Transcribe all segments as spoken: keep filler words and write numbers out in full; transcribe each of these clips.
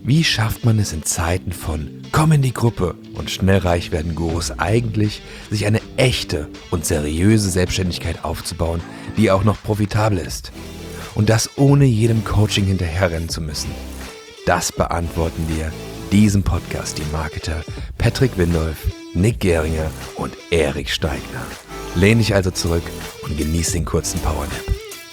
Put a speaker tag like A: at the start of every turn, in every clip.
A: Wie schafft man es in Zeiten von komm in die Gruppe und schnell reich werden Gurus eigentlich, sich eine echte und seriöse Selbstständigkeit aufzubauen, die auch noch profitabel ist? Und das ohne jedem Coaching hinterherrennen zu müssen. Das beantworten dir diesem Podcast die Marketer Patrick Windolf, Nick Geringer und Erik Steigner. Lehn dich also zurück und genieß den kurzen Powernap.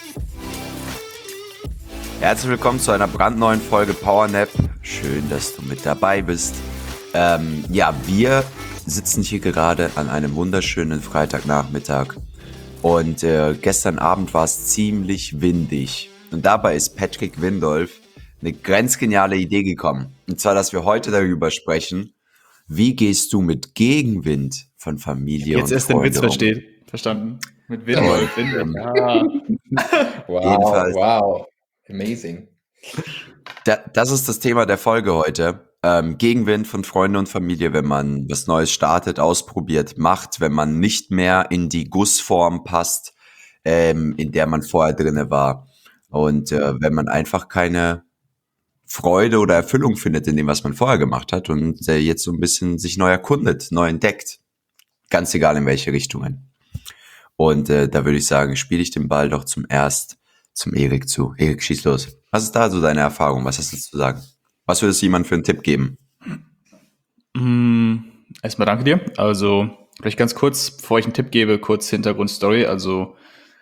B: Herzlich willkommen zu einer brandneuen Folge Powernap. Schön, dass du mit dabei bist. Ähm, ja, wir sitzen hier gerade an einem wunderschönen Freitagnachmittag und äh, gestern Abend war es ziemlich windig. Und dabei ist Patrick Windolf eine grenzgeniale Idee gekommen. Und zwar, dass wir heute darüber sprechen, wie gehst du mit Gegenwind von Familie
C: Jetzt
B: und
C: erst den
B: Freunden
C: Witz
B: um?
C: versteht. Verstanden. Mit Windolf. Windolf.
D: Ah. Wow,
B: Jedenfalls.
D: wow. Amazing.
B: Da, das ist das Thema der Folge heute. Ähm, Gegenwind von Freunden und Familie, wenn man was Neues startet, ausprobiert, macht, wenn man nicht mehr in die Gussform passt, ähm, in der man vorher drinne war. Und äh, wenn man einfach keine Freude oder Erfüllung findet in dem, was man vorher gemacht hat und äh, jetzt so ein bisschen sich neu erkundet, neu entdeckt. Ganz egal in welche Richtungen. Und äh, da würde ich sagen, spiele ich den Ball doch zum Erst zum Erik zu. Erik, schieß los. Was ist da so deine Erfahrung? Was hast du zu sagen? Was würdest du jemandem für einen Tipp geben?
C: Mm, erstmal danke dir. Also, vielleicht ganz kurz, bevor ich einen Tipp gebe, kurz Hintergrundstory. Also,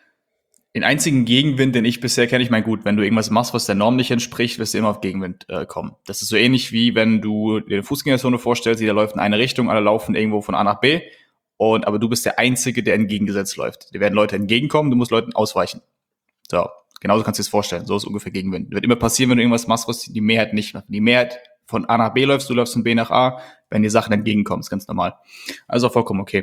C: den einzigen Gegenwind, den ich bisher kenne, ich meine, gut, wenn du irgendwas machst, was der Norm nicht entspricht, wirst du immer auf Gegenwind äh, kommen. Das ist so ähnlich wie, wenn du dir eine Fußgängerzone vorstellst, jeder läuft in eine Richtung, alle laufen irgendwo von A nach B, und aber du bist der Einzige, der entgegengesetzt läuft. Dir werden Leute entgegenkommen, du musst Leuten ausweichen. So, genauso kannst du dir das vorstellen. So ist ungefähr Gegenwind. Wird immer passieren, wenn du irgendwas machst, was die Mehrheit nicht macht. Die Mehrheit von A nach B läufst, du läufst von B nach A, wenn dir Sachen entgegenkommen, ist ganz normal. Also vollkommen okay.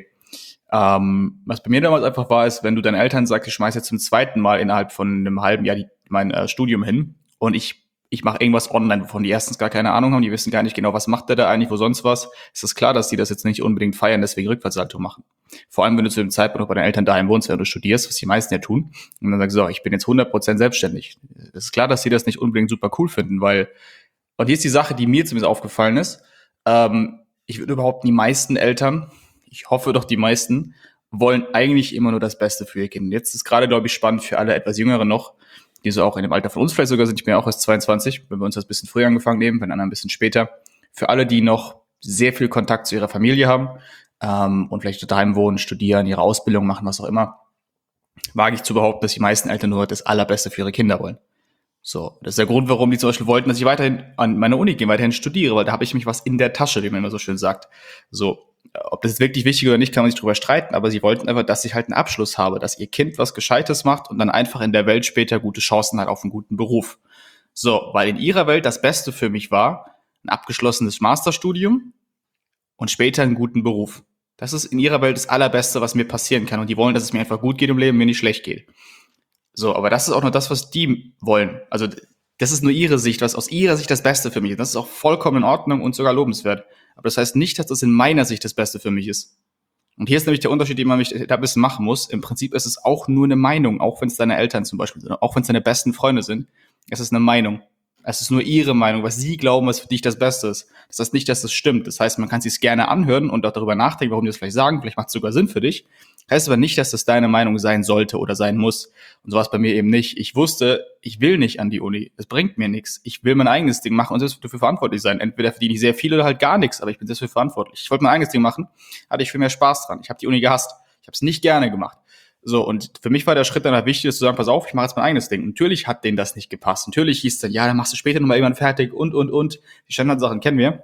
C: Ähm, was bei mir damals einfach war, ist, wenn du deinen Eltern sagst, ich schmeiß jetzt zum zweiten Mal innerhalb von einem halben Jahr die, mein äh, Studium hin und ich ich mache irgendwas online, wovon die erstens gar keine Ahnung haben, die wissen gar nicht genau, was macht der da eigentlich, wo sonst was, ist es klar, dass die das jetzt nicht unbedingt feiern, deswegen Rückwärtssalto machen. Vor allem, wenn du zu dem Zeitpunkt noch bei deinen Eltern daheim wohnst, wenn du studierst, was die meisten ja tun, und dann sagst du, so, ich bin jetzt hundert Prozent selbstständig. Es ist klar, dass die das nicht unbedingt super cool finden, weil, und hier ist die Sache, die mir zumindest aufgefallen ist, ähm, ich würde überhaupt die meisten Eltern, ich hoffe doch die meisten, wollen eigentlich immer nur das Beste für ihr Kind. Jetzt ist gerade, glaube ich, spannend für alle etwas Jüngere noch, die so auch in dem Alter von uns vielleicht sogar sind. Ich bin ja auch erst zweiundzwanzig, wenn wir uns das ein bisschen früher angefangen nehmen, wenn anderen ein bisschen später. Für alle, die noch sehr viel Kontakt zu ihrer Familie haben ähm, und vielleicht daheim wohnen, studieren, ihre Ausbildung machen, was auch immer, wage ich zu behaupten, dass die meisten Eltern nur das Allerbeste für ihre Kinder wollen. So, das ist der Grund, warum die zum Beispiel wollten, dass ich weiterhin an meine Uni gehe, weiterhin studiere, weil da habe ich mich was in der Tasche, wie man immer so schön sagt. So, ob das jetzt wirklich wichtig oder nicht, kann man sich drüber streiten, aber sie wollten einfach, dass ich halt einen Abschluss habe, dass ihr Kind was Gescheites macht und dann einfach in der Welt später gute Chancen hat auf einen guten Beruf. So, weil in ihrer Welt das Beste für mich war, ein abgeschlossenes Masterstudium und später einen guten Beruf. Das ist in ihrer Welt das Allerbeste, was mir passieren kann, und die wollen, dass es mir einfach gut geht im Leben, mir nicht schlecht geht. So, aber das ist auch nur das, was die wollen. Also, das ist nur ihre Sicht, was aus ihrer Sicht das Beste für mich ist. Das ist auch vollkommen in Ordnung und sogar lobenswert. Aber das heißt nicht, dass das in meiner Sicht das Beste für mich ist. Und hier ist nämlich der Unterschied, den man mich da ein bisschen machen muss. Im Prinzip ist es auch nur eine Meinung, auch wenn es deine Eltern zum Beispiel sind, auch wenn es deine besten Freunde sind. Es ist eine Meinung. Es ist nur ihre Meinung, was sie glauben, was für dich das Beste ist. Das heißt nicht, dass das stimmt. Das heißt, man kann es sich gerne anhören und auch darüber nachdenken, warum die das vielleicht sagen. Vielleicht macht es sogar Sinn für dich. Heißt aber nicht, dass das deine Meinung sein sollte oder sein muss. Und so war es bei mir eben nicht. Ich wusste, ich will nicht an die Uni. Es bringt mir nichts. Ich will mein eigenes Ding machen und selbst dafür verantwortlich sein. Entweder verdiene ich sehr viel oder halt gar nichts, aber ich bin selbst dafür verantwortlich. Ich wollte mein eigenes Ding machen, hatte ich viel mehr Spaß dran. Ich habe die Uni gehasst. Ich habe es nicht gerne gemacht. So, und für mich war der Schritt dann halt wichtig, zu sagen, pass auf, ich mache jetzt mein eigenes Ding. Natürlich hat denen das nicht gepasst. Natürlich hieß es dann, ja, dann machst du später nochmal irgendwann fertig und, und, und. Die Standardsachen kennen wir.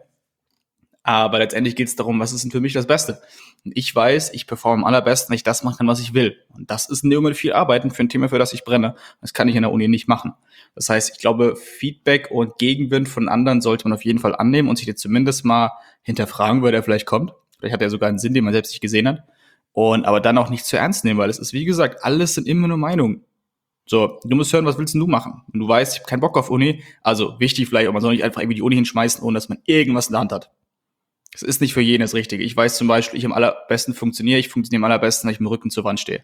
C: Aber letztendlich geht es darum, was ist denn für mich das Beste? Und ich weiß, ich performe am allerbesten, wenn ich das machen kann, was ich will. Und das ist nur mit viel Arbeiten für ein Thema, für das ich brenne. Das kann ich in der Uni nicht machen. Das heißt, ich glaube, Feedback und Gegenwind von anderen sollte man auf jeden Fall annehmen und sich jetzt zumindest mal hinterfragen, woher der vielleicht kommt. Vielleicht hat er sogar einen Sinn, den man selbst nicht gesehen hat. Und aber dann auch nicht zu ernst nehmen, weil es ist, wie gesagt, alles sind immer nur Meinungen. So, du musst hören, was willst denn du machen? Wenn du weißt, ich habe keinen Bock auf Uni, also wichtig vielleicht, aber man soll nicht einfach irgendwie die Uni hinschmeißen, ohne dass man irgendwas in der Hand hat. Es ist nicht für jeden das Richtige. Ich weiß zum Beispiel, ich am allerbesten funktioniere, ich funktioniere am allerbesten, wenn ich mit dem Rücken zur Wand stehe.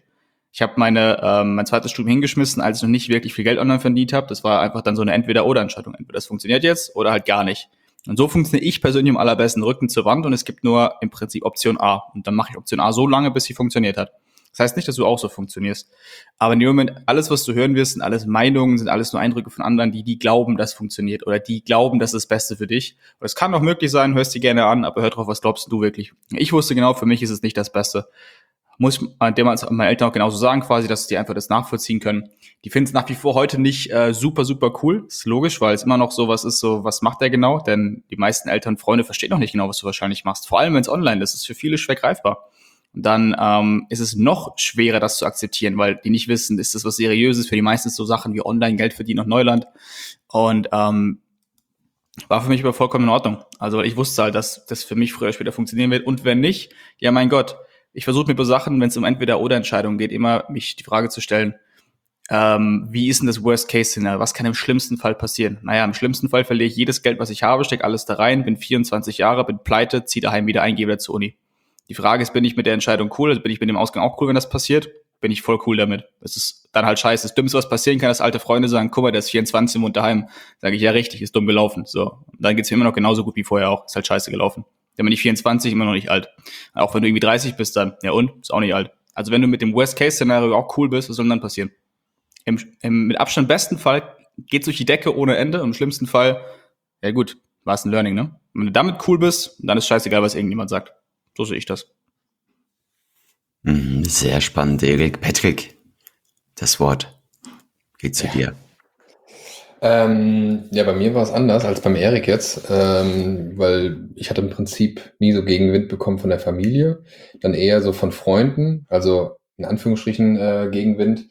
C: Ich habe meine ähm, mein zweites Studium hingeschmissen, als ich noch nicht wirklich viel Geld online verdient habe. Das war einfach dann so eine Entweder-oder-Entscheidung. Entweder das funktioniert jetzt oder halt gar nicht. Und so funktioniere ich persönlich am allerbesten, Rücken zur Wand, und es gibt nur im Prinzip Option A. Und dann mache ich Option A so lange, bis sie funktioniert hat. Das heißt nicht, dass du auch so funktionierst. Aber in dem Moment, alles, was du hören wirst, sind alles Meinungen, sind alles nur Eindrücke von anderen, die die glauben, das funktioniert oder die glauben, das ist das Beste für dich. Und es kann auch möglich sein, hörst dir gerne an, aber hör drauf, was glaubst du wirklich. Ich wusste genau, für mich ist es nicht das Beste. Muss ich dem als meine Eltern auch genauso sagen, quasi, dass die einfach das nachvollziehen können. Die finden es nach wie vor heute nicht äh, super, super cool. Ist logisch, weil es immer noch so was ist, so, was macht der genau? Denn die meisten Eltern, Freunde verstehen noch nicht genau, was du wahrscheinlich machst. Vor allem, wenn es online ist, ist es für viele schwer greifbar. Und dann ähm, ist es noch schwerer, das zu akzeptieren, weil die nicht wissen, ist das was Seriöses. Für die meisten ist so Sachen wie online, Geld verdienen und Neuland. Und ähm, war für mich aber vollkommen in Ordnung. Also ich wusste halt, dass das für mich früher oder später funktionieren wird. Und wenn nicht, ja mein Gott, ich versuche mir bei Sachen, wenn es um Entweder-oder-Entscheidungen geht, immer mich die Frage zu stellen, ähm, wie ist denn das Worst-Case-Szenario? Was kann im schlimmsten Fall passieren? Naja, im schlimmsten Fall verliere ich jedes Geld, was ich habe, stecke alles da rein, bin vierundzwanzig Jahre, bin pleite, ziehe daheim wieder ein, gehe wieder zur Uni. Die Frage ist, bin ich mit der Entscheidung cool? Also bin ich mit dem Ausgang auch cool, wenn das passiert? Bin ich voll cool damit. Das ist dann halt scheiße. Das Dümmste, was passieren kann, dass alte Freunde sagen, guck mal, der ist vierundzwanzig und wohnt daheim. Sage ich, ja richtig, ist dumm gelaufen. So, und dann geht's mir immer noch genauso gut wie vorher auch. Ist halt scheiße gelaufen. Dann bin ich vierundzwanzig, immer noch nicht alt. Auch wenn du irgendwie dreißig bist, dann, ja und? Ist auch nicht alt. Also wenn du mit dem Worst-Case-Szenario auch cool bist, was soll dann passieren? Im, im mit Abstand besten Fall geht's durch die Decke ohne Ende. Und im schlimmsten Fall, ja gut, war es ein Learning, ne? Wenn du damit cool bist, dann ist scheißegal, was irgendjemand sagt. So sehe ich das.
B: Mhm, sehr spannend, Erik. Patrick, das Wort geht zu
D: Ja.
B: dir.
D: Ähm, ja, bei mir war es anders als beim Erik jetzt, ähm, weil ich hatte im Prinzip nie so Gegenwind bekommen von der Familie, dann eher so von Freunden, also in Anführungsstrichen äh, Gegenwind,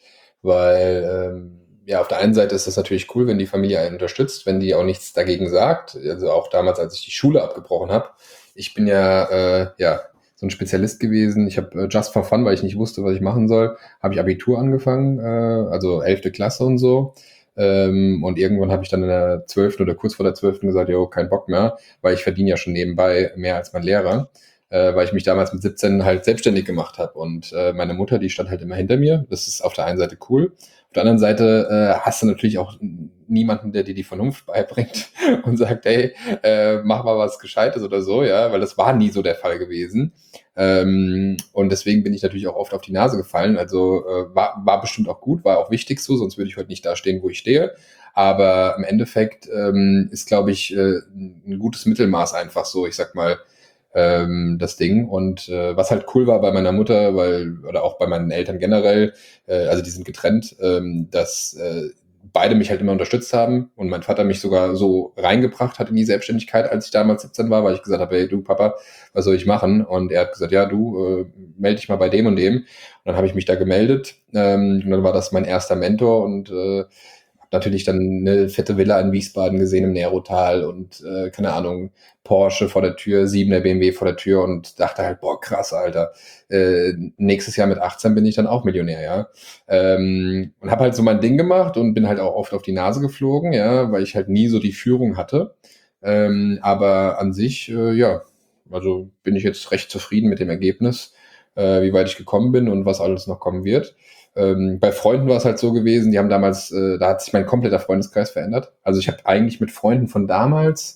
D: weil ähm, ja, auf der einen Seite ist das natürlich cool, wenn die Familie einen unterstützt, wenn die auch nichts dagegen sagt, also auch damals, als ich die Schule abgebrochen habe. Ich bin ja, äh, ja, so ein Spezialist gewesen. Ich habe äh, just for fun, weil ich nicht wusste, was ich machen soll, habe ich Abitur angefangen, äh, also elfte Klasse und so. Ähm, und irgendwann habe ich dann in der zwölften oder kurz vor der zwölften gesagt, jo, kein Bock mehr, weil ich verdiene ja schon nebenbei mehr als mein Lehrer, äh, weil ich mich damals mit siebzehn halt selbstständig gemacht habe. Und äh, meine Mutter, die stand halt immer hinter mir. Das ist auf der einen Seite cool. Auf der anderen Seite äh, hast du natürlich auch niemanden, der dir die Vernunft beibringt und sagt, hey, äh, mach mal was Gescheites oder so, ja, weil das war nie so der Fall gewesen. Ähm, und deswegen bin ich natürlich auch oft auf die Nase gefallen. Also äh, war, war bestimmt auch gut, war auch wichtig so, sonst würde ich heute nicht da stehen, wo ich stehe. Aber im Endeffekt ähm, ist, glaube ich, äh, ein gutes Mittelmaß einfach so, ich sag mal, ähm, das Ding. Und äh, was halt cool war bei meiner Mutter, weil, oder auch bei meinen Eltern generell, äh, also die sind getrennt, ähm, dass äh, beide mich halt immer unterstützt haben und mein Vater mich sogar so reingebracht hat in die Selbstständigkeit, als ich damals siebzehn war, weil ich gesagt habe, hey, du Papa, was soll ich machen? Und er hat gesagt, ja, du, äh, melde dich mal bei dem und dem. Und dann habe ich mich da gemeldet ähm, und dann war das mein erster Mentor und äh, habe natürlich dann eine fette Villa in Wiesbaden gesehen im Nerotal und äh, keine Ahnung, Porsche vor der Tür, siebener B M W vor der Tür und dachte halt, boah, krass, Alter. Äh, nächstes Jahr mit achtzehn bin ich dann auch Millionär, ja. Ähm, und habe halt so mein Ding gemacht und bin halt auch oft auf die Nase geflogen, ja, weil ich halt nie so die Führung hatte. Ähm, aber an sich, äh, ja, also bin ich jetzt recht zufrieden mit dem Ergebnis, äh, wie weit ich gekommen bin und was alles noch kommen wird. Ähm, bei Freunden war es halt so gewesen, die haben damals, äh, da hat sich mein kompletter Freundeskreis verändert. Also ich habe eigentlich mit Freunden von damals,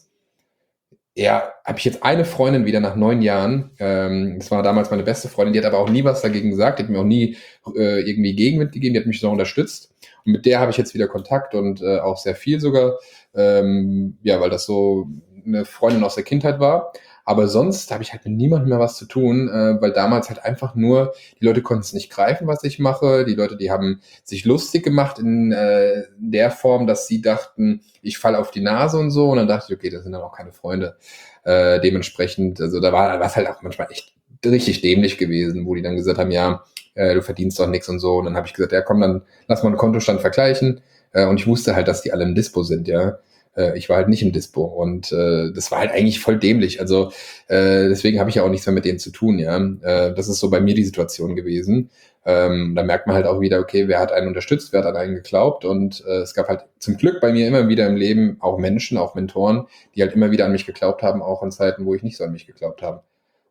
D: ja, habe ich jetzt eine Freundin wieder nach neun Jahren. Ähm, das war damals meine beste Freundin, die hat aber auch nie was dagegen gesagt, die hat mir auch nie äh, irgendwie Gegenwind gegeben, die hat mich so unterstützt. Und mit der habe ich jetzt wieder Kontakt und äh, auch sehr viel sogar, ähm, ja, weil das so eine Freundin aus der Kindheit war. Aber sonst habe ich halt mit niemandem mehr was zu tun, äh, weil damals halt einfach nur, die Leute konnten es nicht greifen, was ich mache. Die Leute, die haben sich lustig gemacht in äh, der Form, dass sie dachten, ich falle auf die Nase und so. Und dann dachte ich, okay, das sind dann auch keine Freunde. Äh, dementsprechend, also da war was halt auch manchmal echt richtig dämlich gewesen, wo die dann gesagt haben, ja, äh, du verdienst doch nichts und so. Und dann habe ich gesagt, ja komm, dann lass mal einen Kontostand vergleichen. Äh, und ich wusste halt, dass die alle im Dispo sind, ja. Ich war halt nicht im Dispo und äh, das war halt eigentlich voll dämlich. Also äh, deswegen habe ich ja auch nichts mehr mit denen zu tun, ja. Äh, das ist so bei mir die Situation gewesen. Ähm, da merkt man halt auch wieder, okay, wer hat einen unterstützt, wer hat an einen geglaubt und äh, es gab halt zum Glück bei mir immer wieder im Leben auch Menschen, auch Mentoren, die halt immer wieder an mich geglaubt haben, auch in Zeiten, wo ich nicht so an mich geglaubt habe.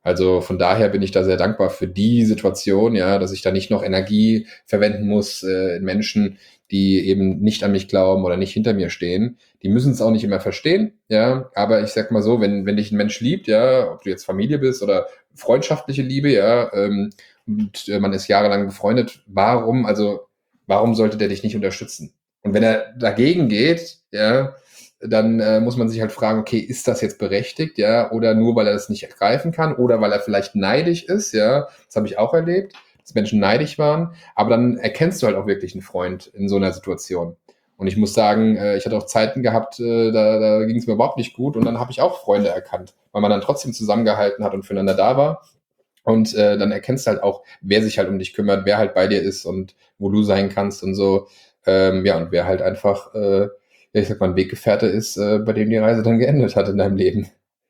D: Also von daher bin ich da sehr dankbar für die Situation, ja, dass ich da nicht noch Energie verwenden muss äh, in Menschen, die eben nicht an mich glauben oder nicht hinter mir stehen. Die müssen es auch nicht immer verstehen, ja, aber ich sag mal so, wenn, wenn dich ein Mensch liebt, ja, ob du jetzt Familie bist oder freundschaftliche Liebe, ja, ähm, und äh, man ist jahrelang befreundet, warum, also, warum sollte der dich nicht unterstützen? Und wenn er dagegen geht, ja, dann äh, muss man sich halt fragen, okay, ist das jetzt berechtigt, ja, oder nur, weil er das nicht ergreifen kann, oder weil er vielleicht neidisch ist, ja, das habe ich auch erlebt, dass Menschen neidisch waren, aber dann erkennst du halt auch wirklich einen Freund in so einer Situation. Und ich muss sagen, äh, ich hatte auch Zeiten gehabt, äh, da, da ging es mir überhaupt nicht gut und dann habe ich auch Freunde erkannt, weil man dann trotzdem zusammengehalten hat und füreinander da war. Und äh, dann erkennst du halt auch, wer sich halt um dich kümmert, wer halt bei dir ist und wo du sein kannst und so. Ähm, ja, und wer halt einfach, äh, ja, ich sag mal, ein Weggefährte ist, äh, bei dem die Reise dann geendet hat in deinem Leben.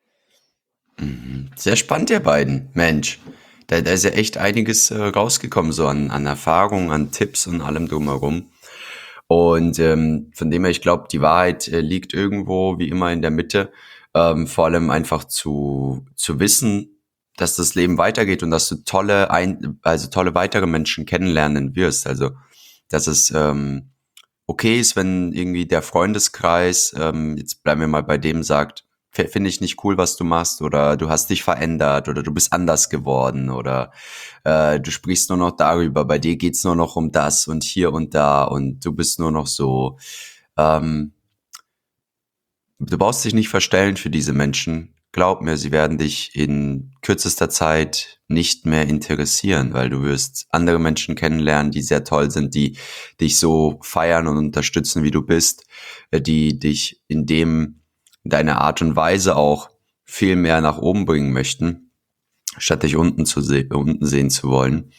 B: Mhm. Sehr spannend, ihr beiden. Mensch, da, da ist ja echt einiges äh, rausgekommen, so an, an Erfahrungen, an Tipps und allem drumherum. Und ähm, von dem her, ich glaube, die Wahrheit äh, liegt irgendwo, wie immer, in der Mitte. Ähm, vor allem einfach zu, zu wissen, dass das Leben weitergeht und dass du tolle, ein, also tolle weitere Menschen kennenlernen wirst. Also, dass es ähm, okay ist, wenn irgendwie der Freundeskreis, ähm, jetzt bleiben wir mal bei dem, sagt, f- finde ich nicht cool, was du machst, oder du hast dich verändert, oder du bist anders geworden, oder äh, du sprichst nur noch darüber, bei dir geht's nur noch um das und hier und da und du bist nur noch so. Ähm, Du brauchst dich nicht verstellen für diese Menschen. Glaub mir, sie werden dich in kürzester Zeit nicht mehr interessieren, weil du wirst andere Menschen kennenlernen, die sehr toll sind, die dich so feiern und unterstützen, wie du bist, äh, die dich in dem, in deiner Art und Weise auch viel mehr nach oben bringen möchten, statt dich unten zu se unten sehen zu wollen.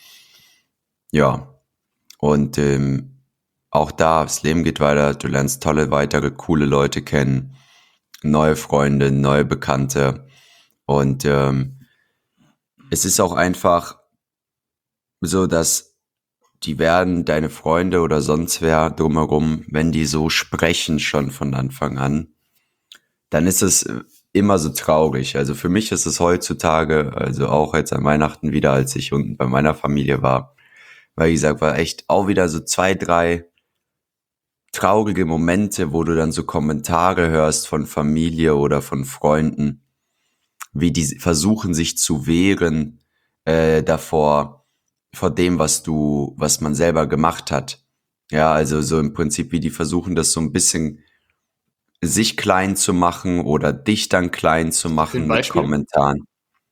B: Ja, und ähm, auch da, das Leben geht weiter, du lernst tolle, weitere, coole Leute kennen, neue Freunde, neue Bekannte. Und ähm, es ist auch einfach so, dass die werden, deine Freunde oder sonst wer drumherum, wenn die so sprechen schon von Anfang an, dann ist es äh, immer so traurig. Also für mich ist es heutzutage, also auch jetzt an Weihnachten wieder, als ich unten bei meiner Familie war, weil wie gesagt, war echt auch wieder so zwei, drei traurige Momente, wo du dann so Kommentare hörst von Familie oder von Freunden, wie die versuchen sich zu wehren äh, davor, vor dem, was du, was man selber gemacht hat. Ja, also so im Prinzip, wie die versuchen, das so ein bisschen sich klein zu machen oder dich dann klein zu
C: Für ein
B: machen mit
C: Beispiel?
B: Kommentaren.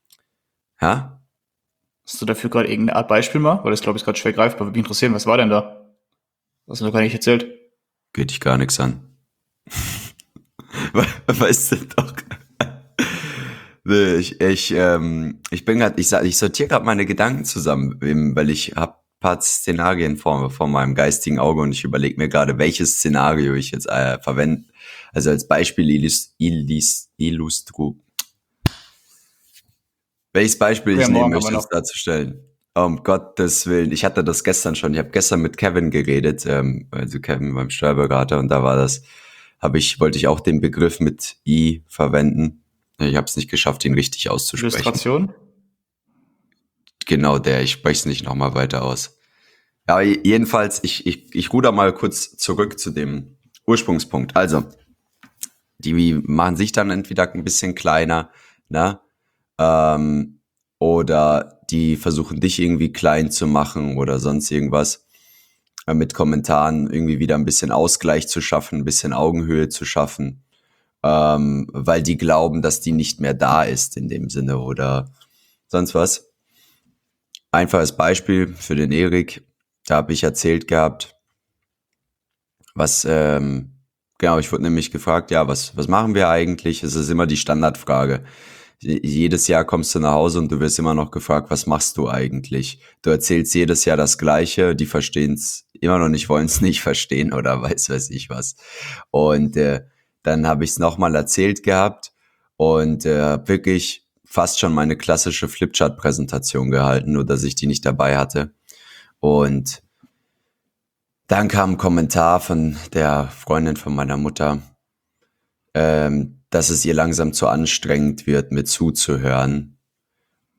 B: Ja?
C: Hast du dafür gerade irgendeine Art Beispiel mal? Weil das, glaube ich, ist gerade schwer greifbar. Würde mich interessieren, was war denn da? Was hast du noch gar nicht erzählt?
B: Geht dich gar nichts an. We- Weißt du doch. Nee, Ich, ich, ähm, ich bin grad, ich, sa- ich sortiere gerade meine Gedanken zusammen, eben, weil ich habe paar Szenarien vor, vor meinem geistigen Auge und ich überlege mir gerade, welches Szenario ich jetzt äh, verwende. Also als Beispiel illus, illus, illustru. Welches Beispiel
C: Ja,
B: ich nehmen
C: morgen haben wir
B: möchte, es
C: noch.
B: darzustellen. Um Gottes Willen. Ich hatte das gestern schon. Ich habe gestern mit Kevin geredet, ähm, also Kevin beim Steuerberater, und da war das, habe ich, wollte ich auch den Begriff mit I verwenden. Ich habe es nicht geschafft, ihn richtig auszusprechen.
C: Illustration?
B: Genau der, ich spreche es nicht nochmal weiter aus. Ja, aber jedenfalls, ich, ich, ich ruder mal kurz zurück zu dem Ursprungspunkt. Also, die machen sich dann entweder ein bisschen kleiner, ne? Ähm, oder die versuchen dich irgendwie klein zu machen oder sonst irgendwas. Äh, mit Kommentaren irgendwie wieder ein bisschen Ausgleich zu schaffen, ein bisschen Augenhöhe zu schaffen. Ähm, weil die glauben, dass die nicht mehr da ist in dem Sinne oder sonst was. Einfaches Beispiel für den Erik. Da habe ich erzählt gehabt, was, ähm, genau, ich wurde nämlich gefragt, ja, was, was machen wir eigentlich? Es ist immer die Standardfrage. Je- Jedes Jahr kommst du nach Hause und du wirst immer noch gefragt, was machst du eigentlich? Du erzählst jedes Jahr das Gleiche, die verstehen es immer noch nicht, wollen es nicht verstehen oder weiß weiß ich was. Und äh, dann habe ich es nochmal erzählt gehabt und äh, hab wirklich fast schon meine klassische Flipchart-Präsentation gehalten, nur dass ich die nicht dabei hatte. Und dann kam ein Kommentar von der Freundin von meiner Mutter, ähm, dass es ihr langsam zu anstrengend wird, mir zuzuhören.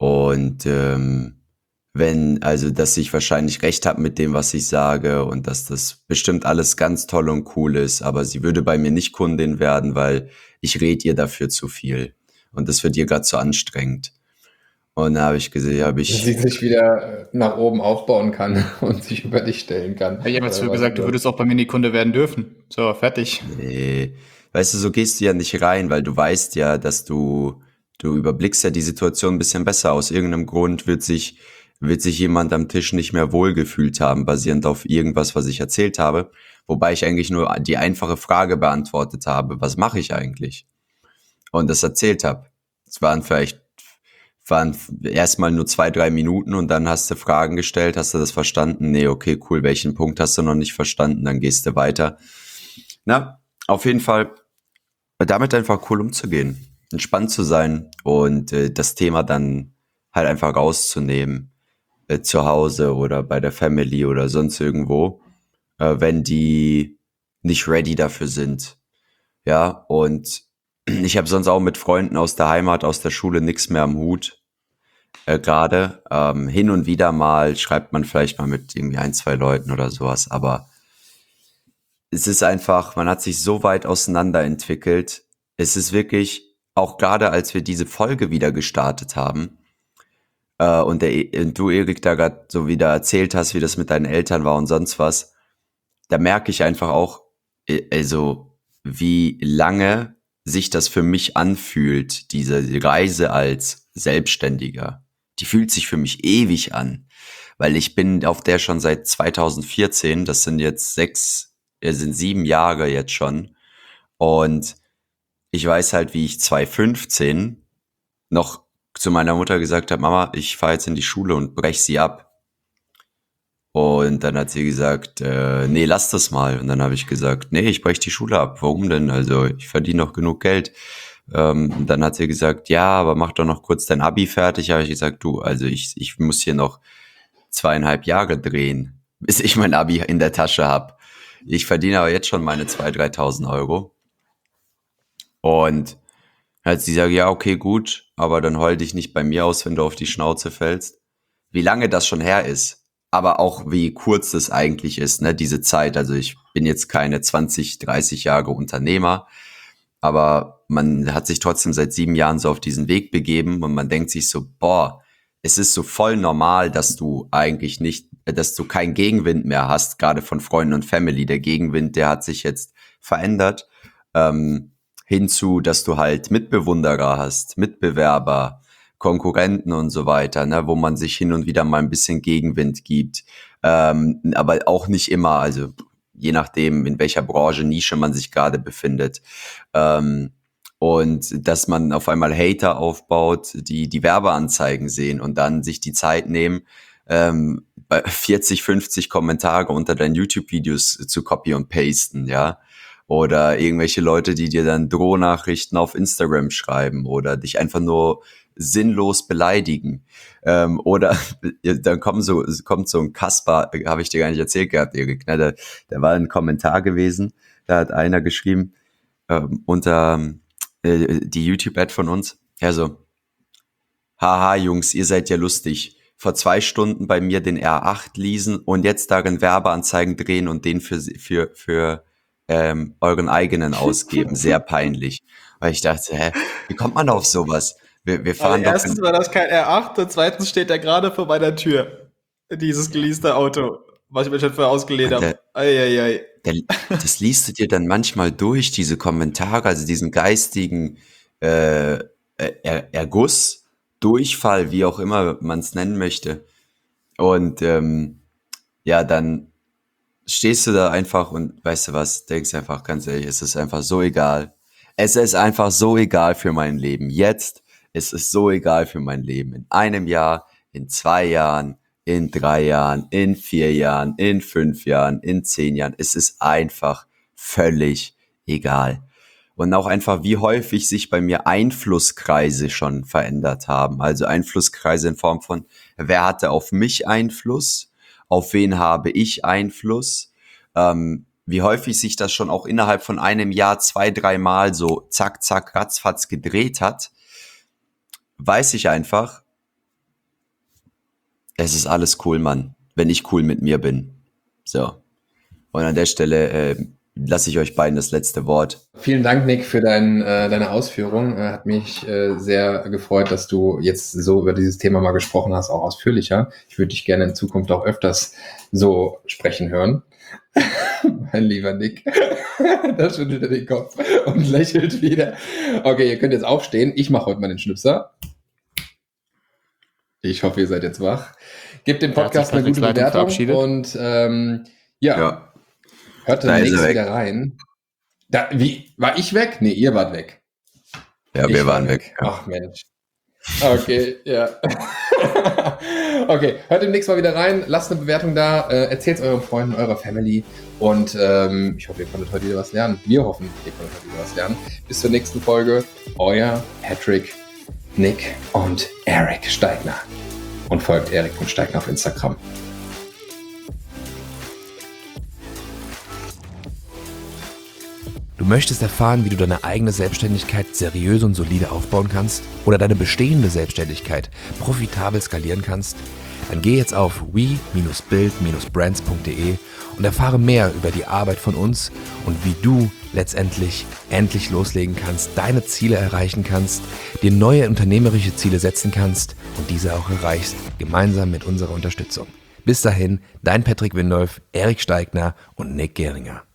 B: Und ähm, wenn, also, dass ich wahrscheinlich recht habe mit dem, was ich sage und dass das bestimmt alles ganz toll und cool ist, aber sie würde bei mir nicht Kundin werden, weil ich rede ihr dafür zu viel. Und das wird ihr gerade zu anstrengend. Und da habe ich gesehen, habe
D: Dass sie
B: ich,
D: sich wieder nach oben aufbauen kann und sich über dich stellen kann.
C: Ich habe jetzt
D: Oder was
C: gesagt, du
D: das?
C: würdest auch bei mir nie Kunde werden dürfen. So, fertig.
B: nee, weißt du, so gehst du ja nicht rein, weil du weißt ja, dass du, du überblickst ja die Situation ein bisschen besser. Aus irgendeinem Grund wird sich, wird sich jemand am Tisch nicht mehr wohlgefühlt haben, basierend auf irgendwas, was ich erzählt habe. Wobei ich eigentlich nur die einfache Frage beantwortet habe, was mache ich eigentlich? Und das erzählt habe. Es waren vielleicht, waren erstmal nur zwei, drei Minuten und dann hast du Fragen gestellt, hast du das verstanden? Nee, okay, cool, welchen Punkt hast du noch nicht verstanden? Dann gehst du weiter. Na, auf jeden Fall damit einfach cool umzugehen, entspannt zu sein und äh, das Thema dann halt einfach rauszunehmen, äh, zu Hause oder bei der Family oder sonst irgendwo, äh, wenn die nicht ready dafür sind. Ja, und ich habe sonst auch mit Freunden aus der Heimat, aus der Schule nichts mehr am Hut. Äh, Gerade ähm, hin und wieder mal schreibt man vielleicht mal mit irgendwie ein, zwei Leuten oder sowas, aber es ist einfach, man hat sich so weit auseinander entwickelt. Es ist wirklich, auch gerade als wir diese Folge wieder gestartet haben, äh, und, der, E- und du, Erik, da gerade so wieder erzählt hast, wie das mit deinen Eltern war und sonst was, da merke ich einfach auch, äh, also wie lange sich das für mich anfühlt, diese Reise als Selbstständiger. Die fühlt sich für mich ewig an, weil ich bin auf der schon seit zweitausendvierzehn, das sind jetzt sechs, äh, sind sieben Jahre jetzt schon. Und ich weiß halt, wie ich zweitausendfünfzehn noch zu meiner Mutter gesagt habe, Mama, ich fahre jetzt in die Schule und brech sie ab. Und dann hat sie gesagt, äh, nee, lass das mal. Und dann habe ich gesagt, nee, ich brech die Schule ab. Warum denn? Also ich verdiene noch genug Geld. Ähm, und dann hat sie gesagt, ja, aber mach doch noch kurz dein Abi fertig. Habe ich gesagt, du, also ich, ich muss hier noch zweieinhalb Jahre drehen, bis ich mein Abi in der Tasche habe. Ich verdiene aber jetzt schon meine zweitausend, dreitausend Euro. Und als sie sagt, ja, okay, gut, aber dann heul dich nicht bei mir aus, wenn du auf die Schnauze fällst. Wie lange das schon her ist, aber auch wie kurz es eigentlich ist, ne, diese Zeit. Also ich bin jetzt keine zwanzig, dreißig Jahre Unternehmer, aber man hat sich trotzdem seit sieben Jahren so auf diesen Weg begeben und man denkt sich so, boah, es ist so voll normal, dass du eigentlich nicht, dass du keinen Gegenwind mehr hast, gerade von Freunden und Family. Der Gegenwind, der hat sich jetzt verändert. Ähm, hinzu, dass du halt Mitbewunderer hast, Mitbewerber, Konkurrenten und so weiter, ne, wo man sich hin und wieder mal ein bisschen Gegenwind gibt, ähm, aber auch nicht immer, also je nachdem, in welcher Branche, Nische man sich gerade befindet. Ähm, und dass man auf einmal Hater aufbaut, die die Werbeanzeigen sehen und dann sich die Zeit nehmen, ähm, bei vierzig, fünfzig Kommentare unter deinen YouTube-Videos zu copy und pasten, ja. Oder irgendwelche Leute, die dir dann Drohnachrichten auf Instagram schreiben oder dich einfach nur sinnlos beleidigen. Ähm, oder dann kommt so, kommt so ein Kasper, habe ich dir gar nicht erzählt gehabt, Erik, ne? Da, da war ein Kommentar gewesen, da hat einer geschrieben, ähm, unter äh, die YouTube-Ad von uns, ja so, haha Jungs, ihr seid ja lustig. Vor zwei Stunden bei mir den R acht leasen und jetzt darin Werbeanzeigen drehen und den für, für, für ähm, euren eigenen ausgeben. Sehr peinlich. Weil ich dachte, hä, wie kommt man auf sowas? Wir, wir fahren
C: Also
B: doch
C: erstens
B: in,
C: war das kein R acht und zweitens steht er gerade vor meiner Tür. Dieses geleaste Auto, was ich mir schon vorher ausgeliehen
B: Und
C: habe. Eieiei.
B: der, das liest du dir dann manchmal durch, diese Kommentare, also diesen geistigen äh, er, Erguss, Durchfall, wie auch immer man es nennen möchte. Und ähm, ja, dann stehst du da einfach und weißt du was, denkst einfach ganz ehrlich, es ist einfach so egal. Es ist einfach so egal für mein Leben. Jetzt ist es so egal für mein Leben. In einem Jahr, in zwei Jahren, in drei Jahren, in vier Jahren, in fünf Jahren, in zehn Jahren. Es ist einfach völlig egal. Und auch einfach, wie häufig sich bei mir Einflusskreise schon verändert haben. Also Einflusskreise in Form von, wer hatte auf mich Einfluss? Auf wen habe ich Einfluss? Ähm, wie häufig sich das schon auch innerhalb von einem Jahr zwei, dreimal so zack, zack, ratzfatz gedreht hat, weiß ich einfach, es ist alles cool, Mann, wenn ich cool mit mir bin. So. Und an der Stelle äh, lasse ich euch beiden das letzte Wort.
D: Vielen Dank, Nick, für dein, äh, deine Ausführung. Äh, hat mich äh, sehr gefreut, dass du jetzt so über dieses Thema mal gesprochen hast, auch ausführlicher. Ich würde dich gerne in Zukunft auch öfters so sprechen hören. Mein lieber Nick. Da schüttelt er den Kopf und lächelt wieder. Okay, ihr könnt jetzt aufstehen. Ich mache heute mal den Schnipser. Ich hoffe, ihr seid jetzt wach. Gebt dem Podcast eine gute Bewertung und ähm, ja. ja. Hört dann nächstes wieder rein. Da, wie, war ich weg? Nee, ihr wart weg.
B: Ja, ich wir waren weg. weg.
D: Ach Mensch. Okay, ja. Okay, hört demnächst mal wieder rein. Lasst eine Bewertung da. Äh, Erzählt es euren Freunden, eurer Family. Und ähm, ich hoffe, ihr konntet heute wieder was lernen. Wir hoffen, ihr konntet heute wieder was lernen. Bis zur nächsten Folge. Euer Patrick, Nick und Eric Steigner. Und folgt Eric und Steigner auf Instagram.
A: Du möchtest erfahren, wie du deine eigene Selbstständigkeit seriös und solide aufbauen kannst oder deine bestehende Selbstständigkeit profitabel skalieren kannst? Dann geh jetzt auf we build brands punkt de und erfahre mehr über die Arbeit von uns und wie du letztendlich endlich loslegen kannst, deine Ziele erreichen kannst, dir neue unternehmerische Ziele setzen kannst und diese auch erreichst, gemeinsam mit unserer Unterstützung. Bis dahin, dein Patrick Windolf, Eric Steigner und Nick Geringer.